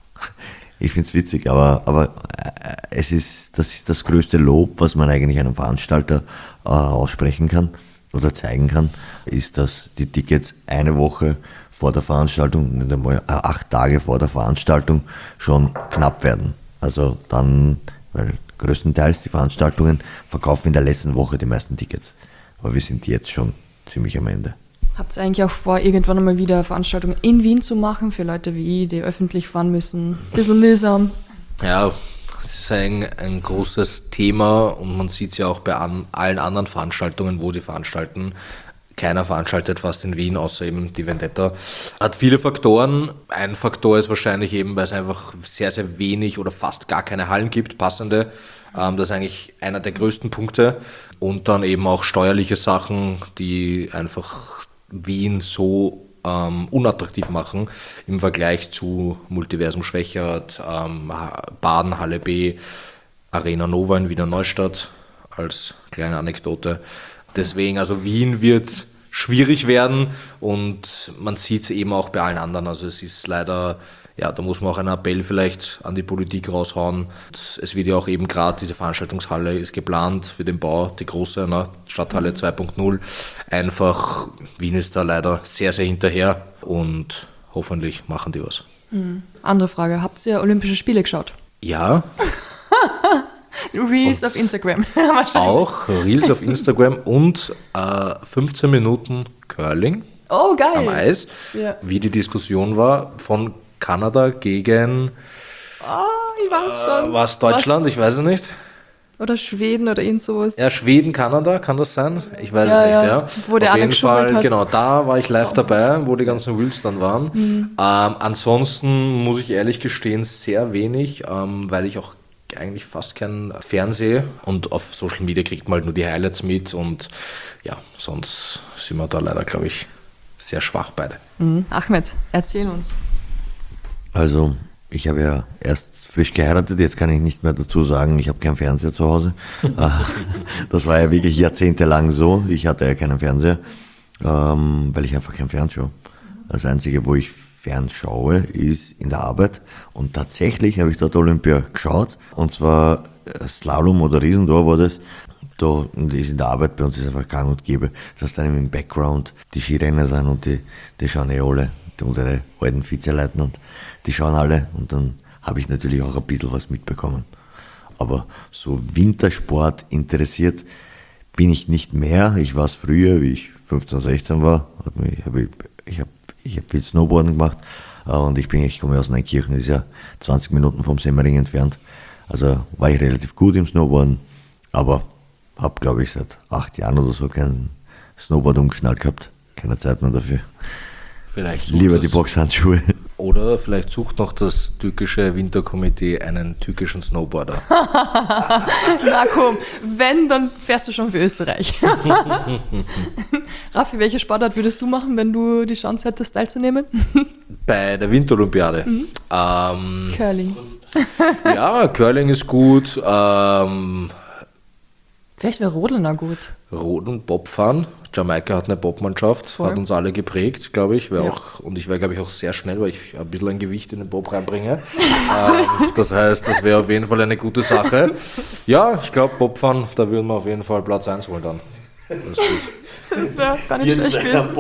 Ich finde es witzig, aber, aber es ist das, ist das größte Lob, was man eigentlich einem Veranstalter äh, aussprechen kann oder zeigen kann, ist, dass die Tickets eine Woche vor der Veranstaltung, nicht einmal, äh, acht Tage vor der Veranstaltung schon knapp werden. Also dann, weil größtenteils die Veranstaltungen verkaufen in der letzten Woche die meisten Tickets. Aber wir sind jetzt schon ziemlich am Ende. Habt ihr eigentlich auch vor, irgendwann einmal wieder Veranstaltungen in Wien zu machen, für Leute wie ich, die öffentlich fahren müssen? Ein bisschen mühsam. Ja, das ist ein, ein großes Thema und man sieht es ja auch bei an, allen anderen Veranstaltungen, wo die veranstalten. Keiner veranstaltet fast in Wien, außer eben die Vendetta. Hat viele Faktoren. Ein Faktor ist wahrscheinlich eben, weil es einfach sehr, sehr wenig oder fast gar keine Hallen gibt, passende. Ähm, das ist eigentlich einer der größten Punkte. Und dann eben auch steuerliche Sachen, die einfach Wien so ähm, unattraktiv machen im Vergleich zu Multiversum Schwächert, ähm, Baden, Halle B, Arena Nova in Wiener Neustadt als kleine Anekdote. Deswegen, also Wien wird schwierig werden und man sieht es eben auch bei allen anderen. Also es ist leider ja, da muss man auch einen Appell vielleicht an die Politik raushauen. Es wird ja auch eben gerade, diese Veranstaltungshalle ist geplant für den Bau, die große, ne, Stadthalle zwei Punkt null. Einfach, Wien ist da leider sehr, sehr hinterher und hoffentlich machen die was. Mhm. Andere Frage, habt ihr Olympische Spiele geschaut? Ja. Reels und auf Instagram. Auch Reels auf Instagram und äh, fünfzehn Minuten Curling oh, geil. am Eis, ja. Wie die Diskussion war von Kanada gegen oh, ich weiß schon. Äh, war es Deutschland? Was? Ich weiß es nicht. Oder Schweden oder irgend sowas. Ja, Schweden, Kanada, kann das sein? Ich weiß ja, es nicht, ja. ja. Wo der Auf Alex jeden Fall, hat. genau, da war ich live dabei, wo die ganzen Reels dann waren. Mhm. Ähm, ansonsten muss ich ehrlich gestehen, sehr wenig, ähm, weil ich auch eigentlich fast kein Fernseh und auf Social Media kriegt man halt nur die Highlights mit und ja, sonst sind wir da leider, glaube ich, sehr schwach beide. Mhm. Ahmed, erzähl uns. Also, ich habe ja erst frisch geheiratet, jetzt kann ich nicht mehr dazu sagen, ich habe keinen Fernseher zu Hause. Das war ja wirklich jahrzehntelang so, ich hatte ja keinen Fernseher, ähm, weil ich einfach kein Fernschaue. Das Einzige, wo ich fernschaue, ist in der Arbeit und tatsächlich habe ich dort Olympia geschaut und zwar Slalom oder Riesentor war das. Da ist in der Arbeit bei uns ist einfach gang und gäbe, dass dann im Background die Skirenner sind und die, die schauen eh alle, unsere alten Vizeleutnant, die schauen alle und dann habe ich natürlich auch ein bisschen was mitbekommen. Aber so Wintersport interessiert bin ich nicht mehr. Ich war es früher, wie ich fünfzehn, sechzehn war. Ich habe ich hab, ich hab viel Snowboarden gemacht und ich, bin, ich komme aus Neunkirchen, ist ja zwanzig Minuten vom Semmering entfernt. Also war ich relativ gut im Snowboarden, aber habe, glaube ich, seit acht Jahren oder so kein Snowboard umgeschnallt gehabt. Keine Zeit mehr dafür. Vielleicht Lieber das, die Boxhandschuhe. Oder vielleicht sucht noch das türkische Winterkomitee einen türkischen Snowboarder. Na komm, wenn, dann fährst du schon für Österreich. Raffi, welche Sportart würdest du machen, wenn du die Chance hättest, teilzunehmen? Bei der Winterolympiade? Mhm. Ähm, Curling. Ja, Curling ist gut. Ähm, Vielleicht wäre Rodeln auch gut. Rodeln, Bobfahren. Jamaika hat eine Bobmannschaft, Voll. Hat uns alle geprägt, glaube ich. Ja. Auch, und ich wäre, glaube ich, auch sehr schnell, weil ich ein bisschen ein Gewicht in den Bob reinbringe. ähm, das heißt, das wäre auf jeden Fall eine gute Sache. Ja, ich glaube, Bobfahren, da würden wir auf jeden Fall Platz eins holen dann. Das, das wäre gar nicht Jetzt schlecht gewesen.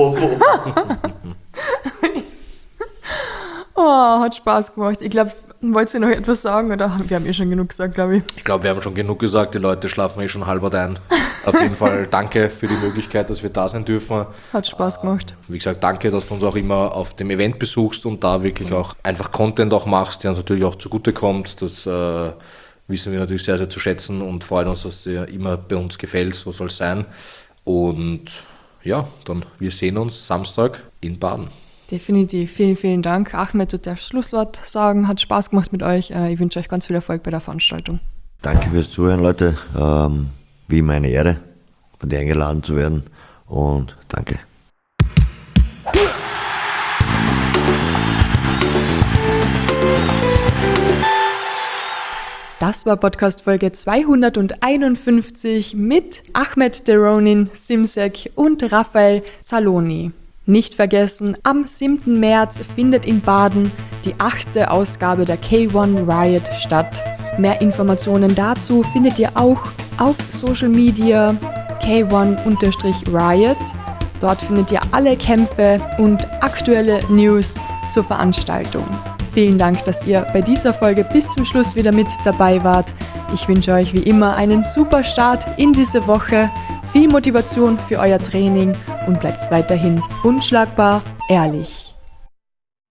Oh, hat Spaß gemacht. Ich glaube, wollt ihr noch etwas sagen oder wir haben eh schon genug gesagt, glaube ich? Ich glaube, wir haben schon genug gesagt. Die Leute schlafen eh schon halber ein. Auf jeden Fall danke für die Möglichkeit, dass wir da sein dürfen. Hat Spaß gemacht. Wie gesagt, danke, dass du uns auch immer auf dem Event besuchst und da wirklich auch einfach Content auch machst, der uns natürlich auch zugutekommt. Das äh, wissen wir natürlich sehr, sehr zu schätzen und freuen uns, dass dir immer bei uns gefällt. So soll es sein. Und ja, dann wir sehen uns Samstag in Baden. Definitiv. Vielen, vielen Dank. Ahmed, du darfst Schlusswort sagen. Hat Spaß gemacht mit euch. Ich wünsche euch ganz viel Erfolg bei der Veranstaltung. Danke fürs Zuhören, Leute. Ähm, wie immer eine Ehre, von dir eingeladen zu werden. Und danke. Das war Podcast-Folge zweihunderteinundfünfzig mit Ahmed Deronin Simsek und Raphael Zaloni. Nicht vergessen, am siebten März findet in Baden die achte Ausgabe der K eins Riot statt. Mehr Informationen dazu findet ihr auch auf Social Media K eins Riot. Dort findet ihr alle Kämpfe und aktuelle News zur Veranstaltung. Vielen Dank, dass ihr bei dieser Folge bis zum Schluss wieder mit dabei wart. Ich wünsche euch wie immer einen super Start in diese Woche, viel Motivation für euer Training und bleibt weiterhin unschlagbar ehrlich.